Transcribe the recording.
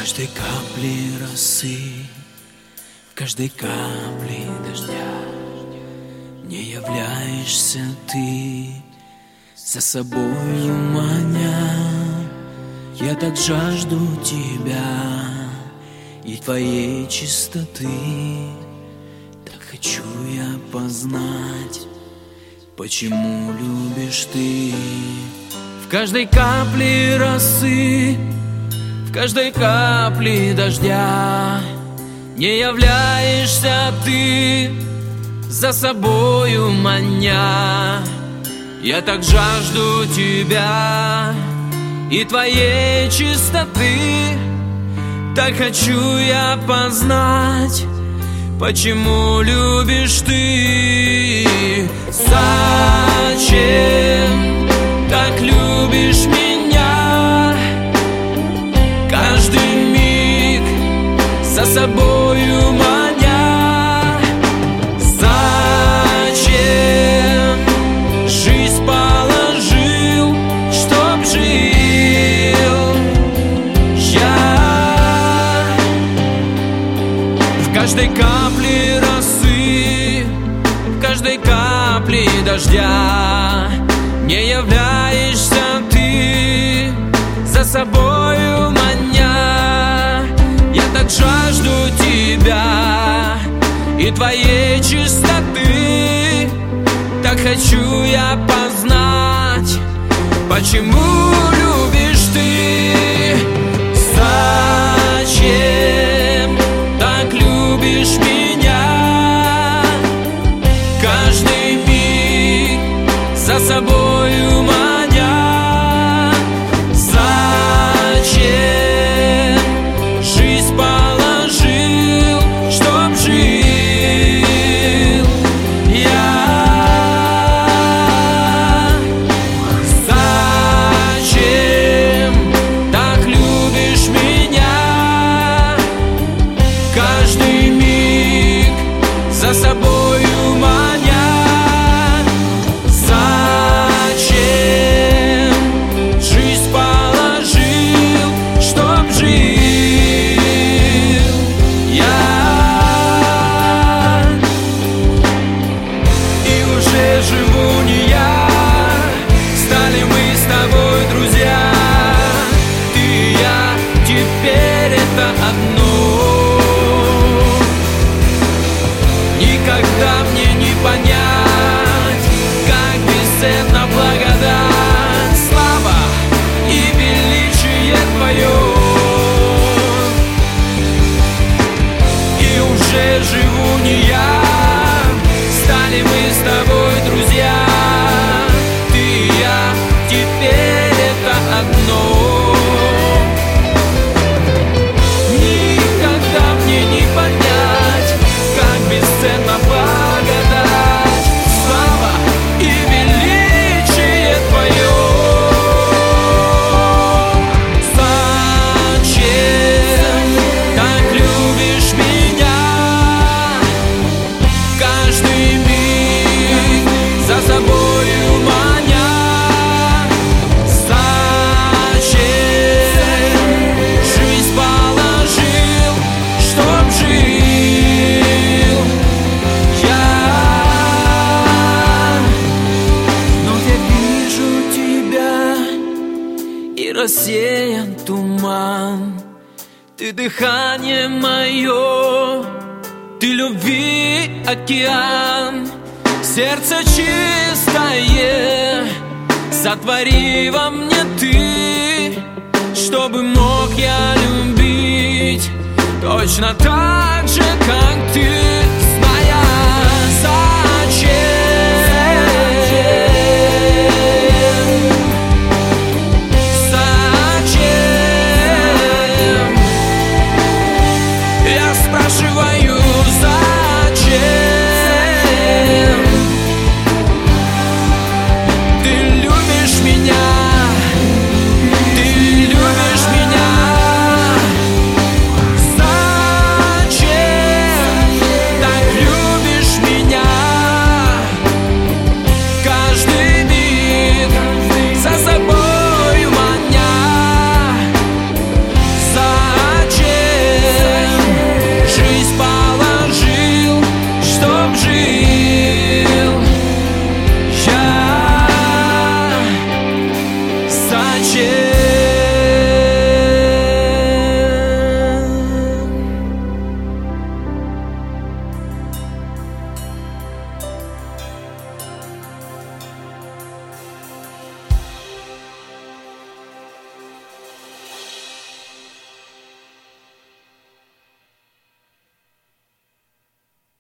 каждой капле росы, в каждой капле дождя не являешься ты, за собою маня. Я так жажду тебя и твоей чистоты, так хочу я познать, почему любишь ты. В каждой капле росы, в каждой капле дождя не являешься ты, за собою маня. Я так жажду тебя и твоей чистоты, так хочу я познать, почему любишь ты. Зачем так любишь меня? Каждый миг за собою маня. Зачем жизнь положил, чтоб жил я? В каждой капле росы, в каждой капле дождя не являешься ты, за собою маня. Я так жажду тебя и твоей чистоты, так хочу я познать, почему любишь ты. Зачем так любишь меня? Каждый миг за собою маня. Зачем жизнь положил, чтоб жил я? Зачем так любишь меня? Каждый миг за собою маня. Никогда мне не понять, как бесценна благодать, слава и величие Твое. И уже живу не я, стали мы с тобой друзья. Ты и я, теперь это одно. Никогда мне не понять, как бесценна благодать, слава и величие Твое. Зачем так любишь меня? Каждый миг за собою маня. Зачем жизнь положил, чтоб жил я? Но я вижу тебя, и рассеян туман. Ты дыхание мое, ты любви океан. Сердце чистое сотвори во мне ты, чтобы мог я любить точно так же, как